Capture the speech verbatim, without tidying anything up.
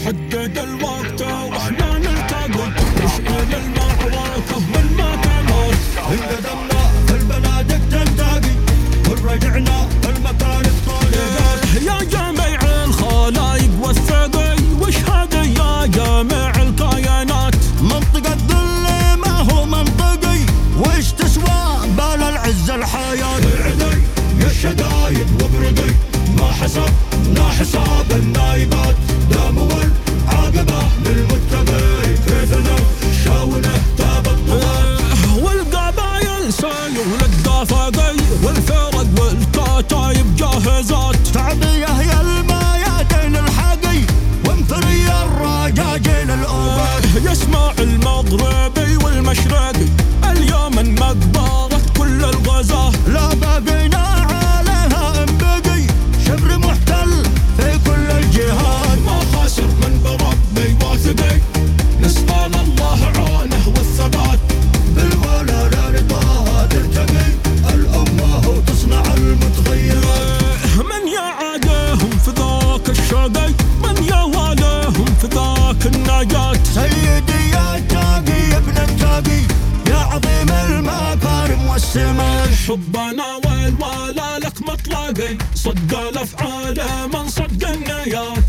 حدد الوقت واحنا نلتقي نشعل المعركة من ما تموت. انقدمنا في البنادق تنتقي ورجعنا في المكان الطالب. يا جميع الخلايق والثقي واشهد يا جميع الكائنات. منطقة ذل ما هو منطقي وش تسوى بال العز الحياة. العدي يا الشدايد وبرقي ما حسبنا حساب النايبات. داموا العاقبة للمتقي كيف نشاونه تاب الطغاة. والقبايل سيول الدافقي والفرق والكتايب جاهزات. تعبية يا الميادين الحقي وانثري الرجاجيل الأوبات. يسمع المغربي والمشرقي اليوم المقبرة كل الغزاة. لا بقينا عليها ان بقي شبر محتل في كل الجهات. ما خاسر من بربي واثقي نسأل الله عونه والثبات. بالولا لا رضاها ترتقي الأمة وتصنع المتغيرات. من يعاديهم في ذاك الشقي من يواليهم في ذاك النجاة. سيدي يا تاقي يا ابن التاقي يا عظيم المكارم والسمات. حبنا والولا لك مطلقي صد الافعال من صد النيات.